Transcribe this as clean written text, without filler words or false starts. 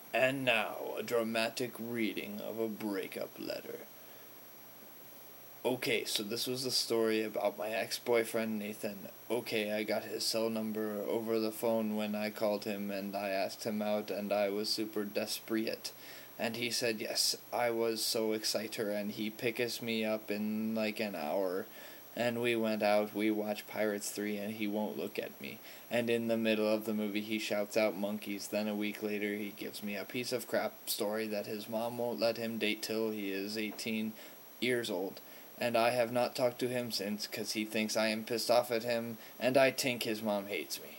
And now, a dramatic reading of a breakup letter. Okay, so this was the story about my ex-boyfriend Nathan. Okay, I got his cell number over the phone when I called him and I asked him out and I was super desperate. And he said yes, I was so excited and he picks me up in like an hour. And we went out, we watched Pirates 3 and he won't look at me. And in the middle of the movie he shouts out monkeys, then a week later he gives me a piece of crap story that his mom won't let him date till he is 18 years old. And I have not talked to him since, 'cause he thinks I am pissed off at him, and I think his mom hates me.